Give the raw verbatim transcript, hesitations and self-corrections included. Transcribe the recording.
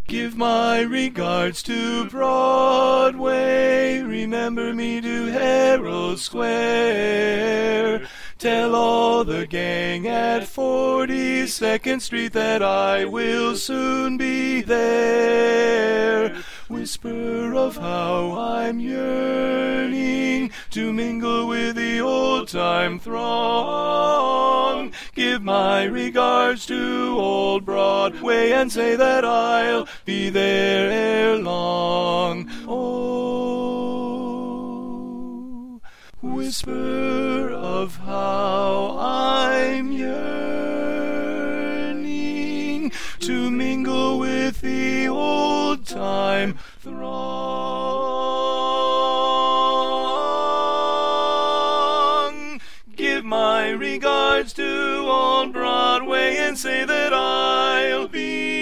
Give my regards to Broadway, remember me to Herald Square. Tell all the gang at forty-second Street that I will soon be there. Whisper of how I'm yearning to mingle with the old-time throng. Give my regards to old Broadway and say that I'll be there ere long. Oh, whisper of how I'm yearning to mingle with the old-time throng. Give my regards to old Broadway and say that I'll be